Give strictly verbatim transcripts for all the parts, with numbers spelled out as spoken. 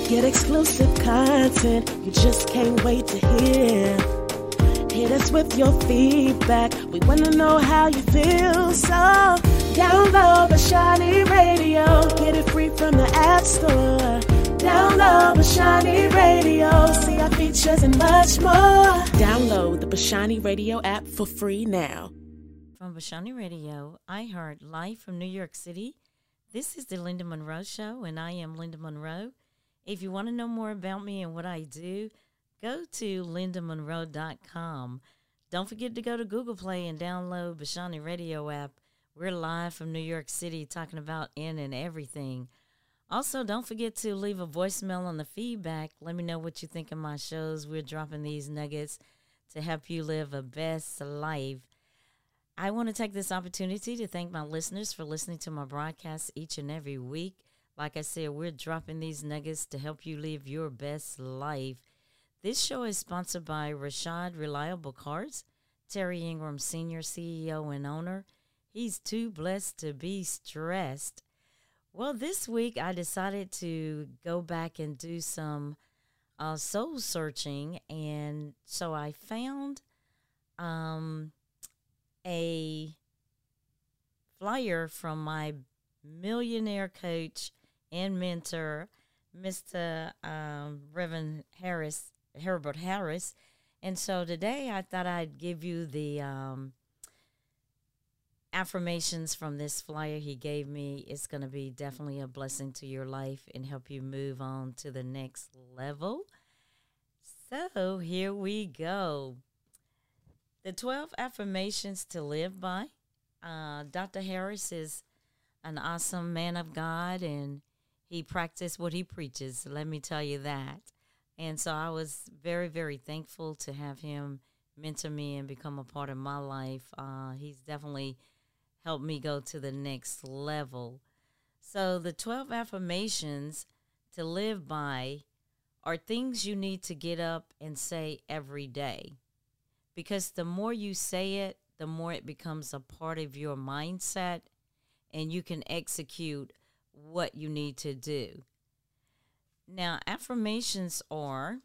Get exclusive content you just can't wait to hear. Hit us with your feedback. We want to know how you feel. So download Bashani Radio. Get it free from the App Store. Download Bashani Radio. See our features and much more. Download the Bashani Radio app for free now. From Bashani Radio, I heard live from New York City. This is the Linda Monroe Show, and I am Linda Monroe. If you want to know more about me and what I do, go to linda monroe dot com. Don't forget to go to Google Play and download Bashani Radio app. We're live from New York City talking about in and everything. Also, don't forget to leave a voicemail on the feedback. Let me know what you think of my shows. We're dropping these nuggets to help you live a best life. I want to take this opportunity to thank my listeners for listening to my broadcasts each and every week. Like I said, we're dropping these nuggets to help you live your best life. This show is sponsored by Rashad Reliable Cars, Terry Ingram Senior C E O and owner. He's too blessed to be stressed. Well, this week I decided to go back and do some uh, soul searching, and so I found um, a flyer from my millionaire coach and mentor, Mister Um, Reverend Harris, Herbert Harris. And so today I thought I'd give you the um, affirmations from this flyer he gave me. It's going to be definitely a blessing to your life and help you move on to the next level. So here we go. The twelve affirmations to live by. Uh, Doctor Harris is an awesome man of God, and he practiced what he preaches, let me tell you that. And so I was very, very thankful to have him mentor me and become a part of my life. Uh, he's definitely helped me go to the next level. So the twelve affirmations to live by are things you need to get up and say every day. Because the more you say it, the more it becomes a part of your mindset, and you can execute what you need to do. Now, affirmations are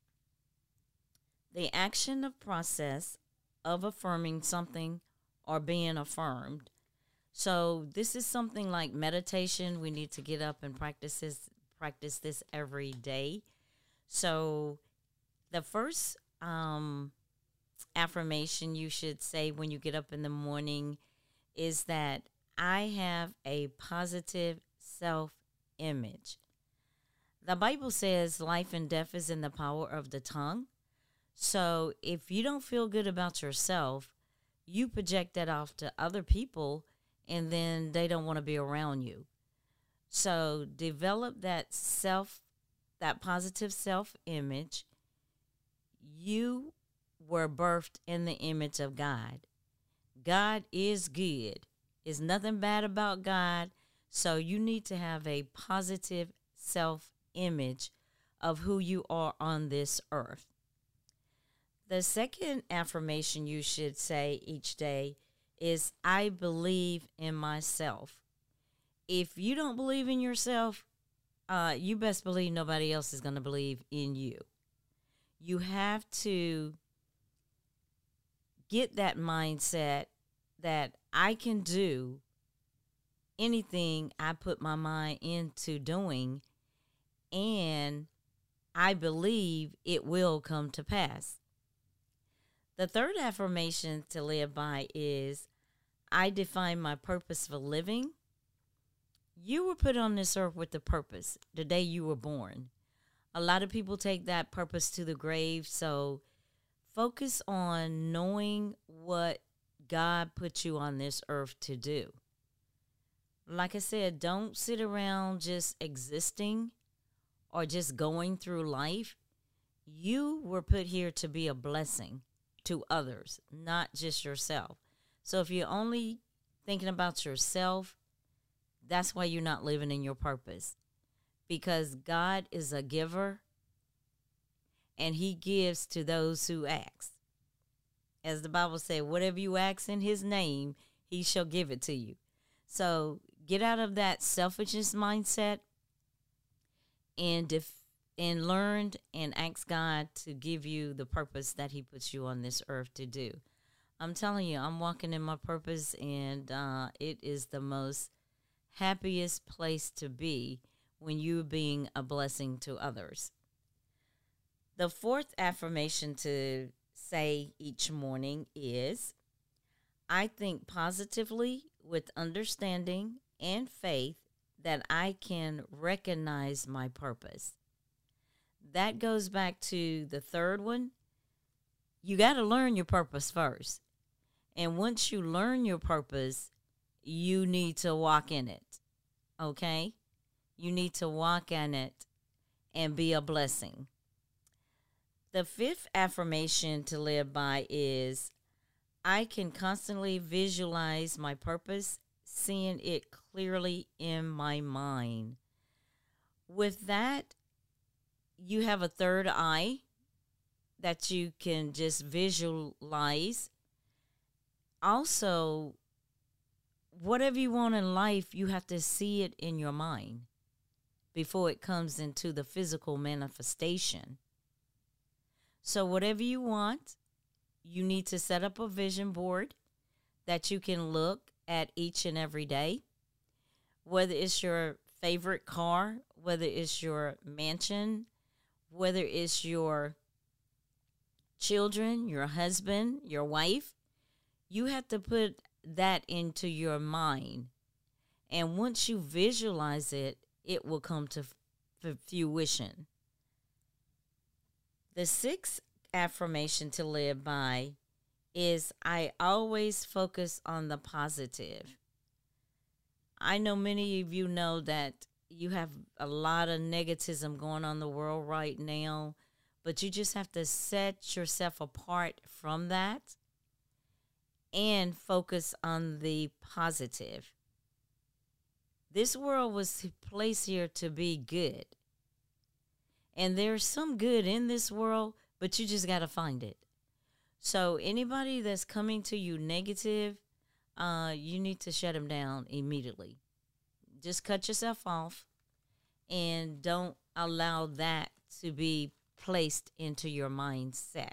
the action of process of affirming something or being affirmed. So this is something like meditation. We need to get up and practice this, practice this every day. So the first um, affirmation you should say when you get up in the morning is that I have a positive self-image. The Bible says life and death is in the power of the tongue. So if you don't feel good about yourself, you project that off to other people, and then they don't want to be around you. So develop that self, that positive self-image. You were birthed in the image of God. God is good. There's nothing bad about God. So you need to have a positive self-image of who you are on this earth. The second affirmation you should say each day is, I believe in myself. If you don't believe in yourself, uh, you best believe nobody else is going to believe in you. You have to get that mindset that I can do anything I put my mind into doing, and I believe it will come to pass. The third affirmation to live by is, I define my purpose for living. You were put on this earth with a purpose the day you were born. A lot of people take that purpose to the grave, so focus on knowing what God put you on this earth to do. Like I said, don't sit around just existing or just going through life. You were put here to be a blessing to others, not just yourself. So if you're only thinking about yourself, that's why you're not living in your purpose. Because God is a giver, and he gives to those who ask. As the Bible said, whatever you ask in his name, he shall give it to you. So get out of that selfishness mindset and def- and learned and asked God to give you the purpose that he puts you on this earth to do. I'm telling you, I'm walking in my purpose, and uh, it is the most happiest place to be when you're being a blessing to others. The fourth affirmation to say each morning is, I think positively with understanding and faith that I can recognize my purpose. That goes back to the third one. You got to learn your purpose first. And once you learn your purpose, you need to walk in it. Okay? You need to walk in it and be a blessing. The fifth affirmation to live by is, I can constantly visualize my purpose, seeing it clearly in my mind. With that, you have a third eye that you can just visualize. Also, whatever you want in life, you have to see it in your mind before it comes into the physical manifestation. So whatever you want, you need to set up a vision board that you can look at each and every day. Whether it's your favorite car, whether it's your mansion, whether it's your children, your husband, your wife, you have to put that into your mind. And once you visualize it, it will come to f- fruition. The sixth affirmation to live by is, I always focus on the positive. I know many of you know that you have a lot of negativism going on in the world right now, but you just have to set yourself apart from that and focus on the positive. This world was placed here to be good. And there's some good in this world, but you just got to find it. So anybody that's coming to you negative, uh, you need to shut them down immediately. Just cut yourself off and don't allow that to be placed into your mindset.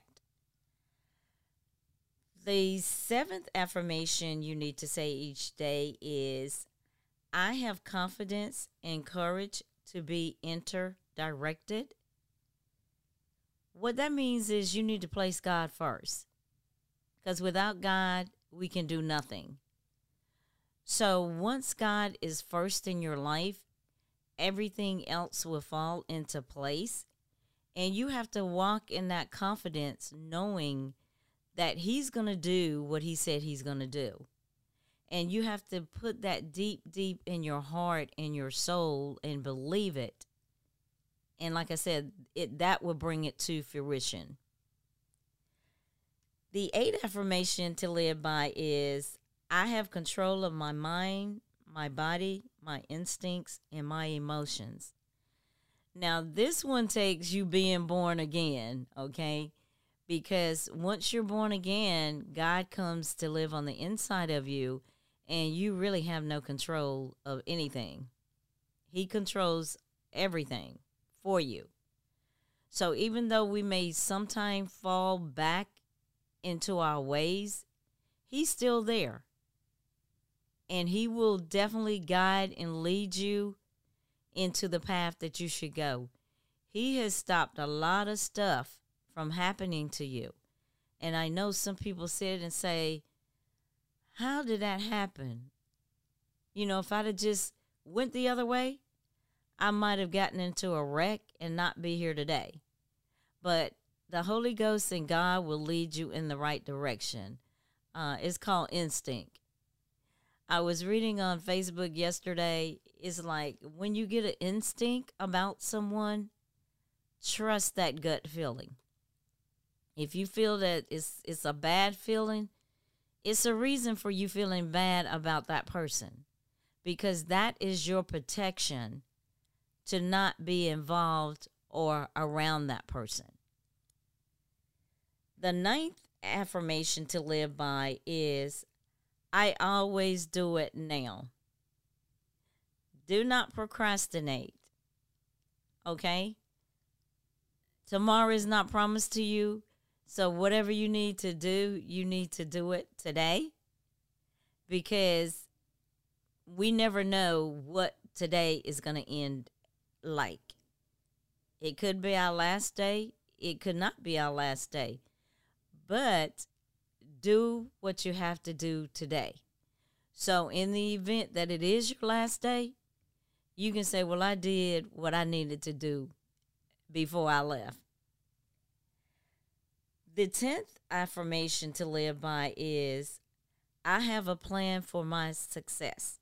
The seventh affirmation you need to say each day is, I have confidence and courage to be inter-directed. What that means is you need to place God first, because without God, we can do nothing. So once God is first in your life, everything else will fall into place, and you have to walk in that confidence knowing that he's going to do what he said he's going to do. And you have to put that deep, deep in your heart and your soul and believe it. And like I said, it that will bring it to fruition. The eighth affirmation to live by is, I have control of my mind, my body, my instincts, and my emotions. Now, this one takes you being born again, okay? Because once you're born again, God comes to live on the inside of you, and you really have no control of anything. He controls everything for you. So even though we may sometimes fall back into our ways, he's still there. And he will definitely guide and lead you into the path that you should go. He has stopped a lot of stuff from happening to you. And I know some people sit and say, how did that happen? You know, if I'd have just went the other way, I might have gotten into a wreck and not be here today. But the Holy Ghost and God will lead you in the right direction. Uh, it's called instinct. I was reading on Facebook yesterday, it's like when you get an instinct about someone, trust that gut feeling. If you feel that it's it's a bad feeling, it's a reason for you feeling bad about that person, because that is your protection to not be involved or around that person. The ninth affirmation to live by is, I always do it now. Do not procrastinate, okay? Tomorrow is not promised to you. So whatever you need to do, you need to do it today, because we never know what today is going to end like. It could be our last day. It could not be our last day. But do what you have to do today. So in the event that it is your last day, you can say, well, I did what I needed to do before I left. The tenth affirmation to live by is, I have a plan for my success.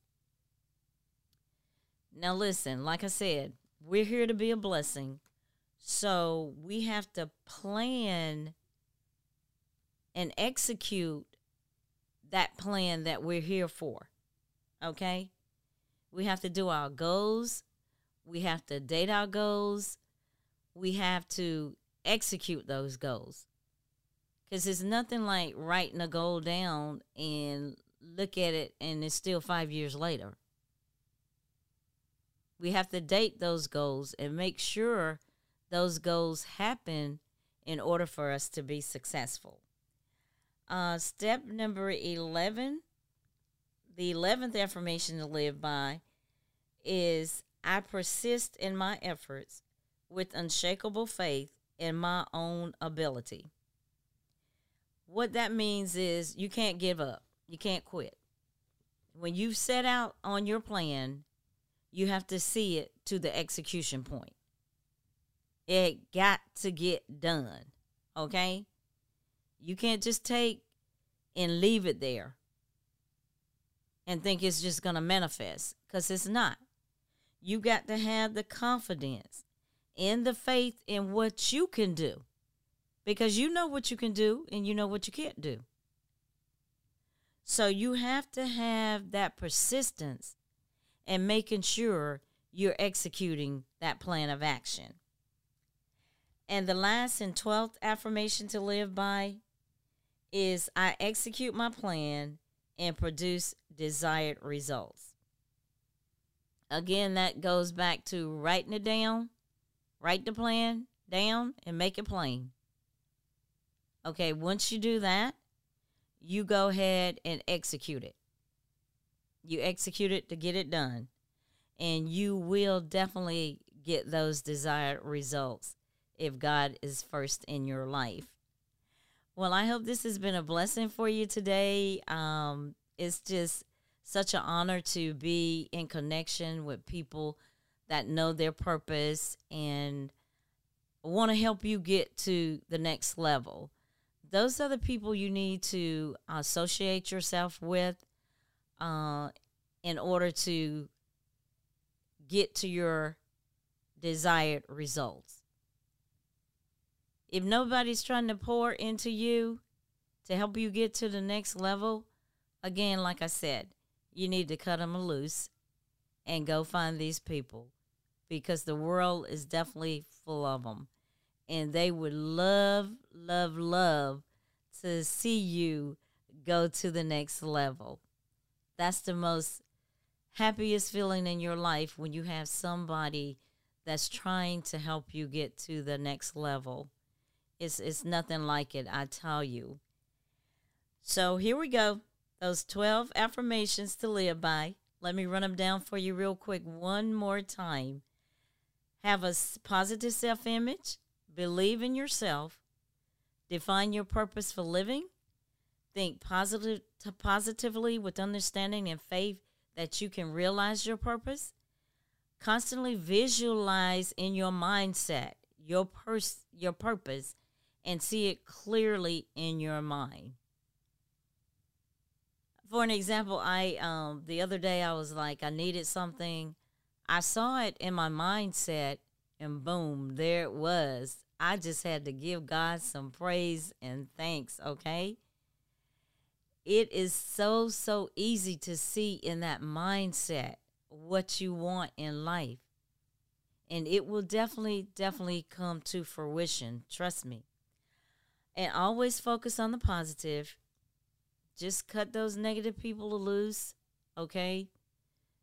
Now listen, like I said, we're here to be a blessing. So we have to plan and execute that plan that we're here for. Okay? We have to do our goals. We have to date our goals. We have to execute those goals. Because it's nothing like writing a goal down and look at it and it's still five years later. We have to date those goals and make sure those goals happen in order for us to be successful. Uh, step number eleven, the eleventh affirmation to live by is, I persist in my efforts with unshakable faith in my own ability. What that means is you can't give up. You can't quit. When you set out on your plan, you have to see it to the execution point. It got to get done, okay? You can't just take and leave it there and think it's just going to manifest, because it's not. You got to have the confidence and the faith in what you can do, because you know what you can do and you know what you can't do. So you have to have that persistence and making sure you're executing that plan of action. And the last and twelfth affirmation to live by is, I execute my plan and produce desired results. Again, that goes back to writing it down, write the plan down and make it plain. Okay, once you do that, you go ahead and execute it. You execute it to get it done. And you will definitely get those desired results if God is first in your life. Well, I hope this has been a blessing for you today. Um, it's just such an honor to be in connection with people that know their purpose and want to help you get to the next level. Those are the people you need to associate yourself with uh, in order to get to your desired results. If nobody's trying to pour into you to help you get to the next level, again, like I said, you need to cut them loose and go find these people, because the world is definitely full of them. And they would love, love, love to see you go to the next level. That's the most happiest feeling in your life, when you have somebody that's trying to help you get to the next level. It's, it's nothing like it, I tell you. So here we go. Those twelve affirmations to live by. Let me run them down for you real quick one more time. Have a positive self-image. Believe in yourself. Define your purpose for living. Think positive, positively with understanding and faith that you can realize your purpose. Constantly visualize in your mindset your pers- your purpose and see it clearly in your mind. For an example, I um the other day I was like, I needed something. I saw it in my mindset, and boom, there it was. I just had to give God some praise and thanks, okay? It is so, so easy to see in that mindset what you want in life. And it will definitely, definitely come to fruition. Trust me. And always focus on the positive. Just cut those negative people loose, okay?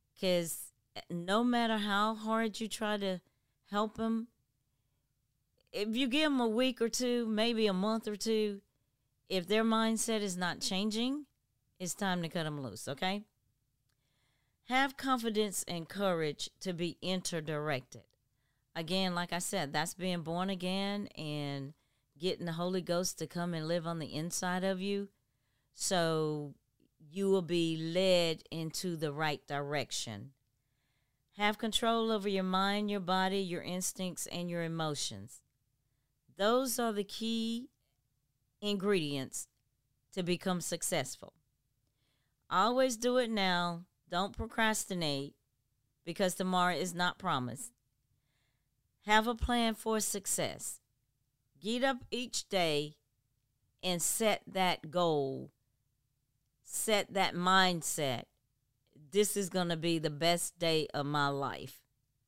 Because no matter how hard you try to help them, if you give them a week or two, maybe a month or two, if their mindset is not changing, it's time to cut them loose, okay? Have confidence and courage to be interdirected. Again, like I said, that's being born again and getting the Holy Ghost to come and live on the inside of you. So you will be led into the right direction. Have control over your mind, your body, your instincts, and your emotions. Those are the key ingredients to become successful. Always do it now. Don't procrastinate because tomorrow is not promised. Have a plan for success. Get up each day and set that goal. Set that mindset. This is going to be the best day of my life.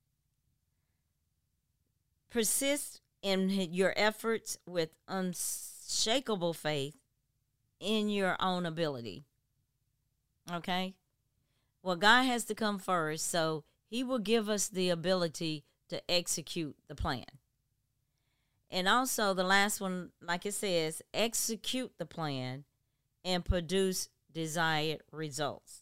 Persist in your efforts with unshakable faith in your own ability. Okay? Well, God has to come first, so he will give us the ability to execute the plan. And also the last one, like it says, execute the plan and produce desired results.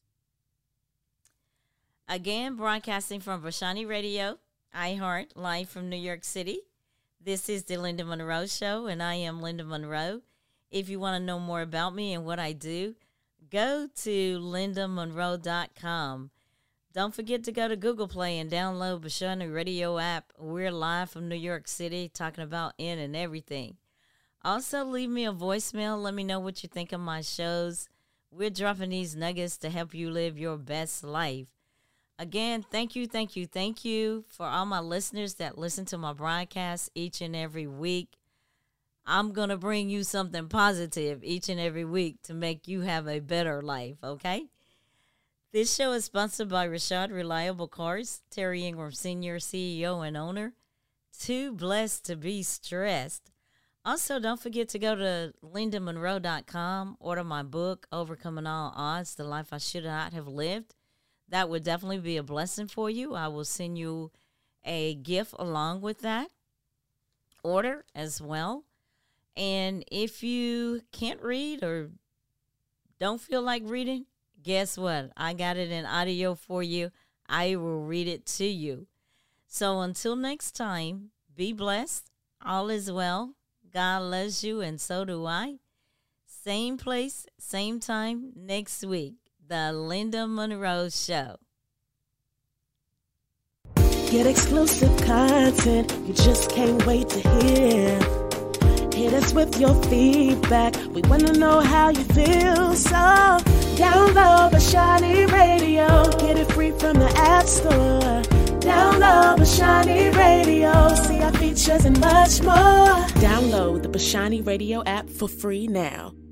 Again, broadcasting from Vashani Radio, iHeart, live from New York City. This is the Linda Monroe Show, and I am Linda Monroe. If you want to know more about me and what I do, go to linda monroe dot com. Don't forget to go to Google Play and download Vashani Radio app. We're live from New York City, talking about in and everything. Also, leave me a voicemail. Let me know what you think of my shows. We're dropping these nuggets to help you live your best life. Again, thank you, thank you, thank you for all my listeners that listen to my broadcast each and every week. I'm going to bring you something positive each and every week to make you have a better life, okay? This show is sponsored by Rashad Reliable Cars, Terry Ingram Senior, C E O and owner. Too blessed to be stressed. Also, don't forget to go to linda monroe dot com, order my book, Overcoming All Odds, The Life I Should Not Have Lived. That would definitely be a blessing for you. I will send you a gift along with that order as well. And if you can't read or don't feel like reading, guess what? I got it in audio for you. I will read it to you. So until next time, be blessed. All is well. God loves you, and so do I. Same place, same time next week. The Linda Monroe Show. Get exclusive content you just can't wait to hear. Hit us with your feedback. We want to know how you feel. So download Vashani Radio. Get it free from the App Store. Download Vashani Radio. See our features and much more. Download the Vashani Radio app for free now.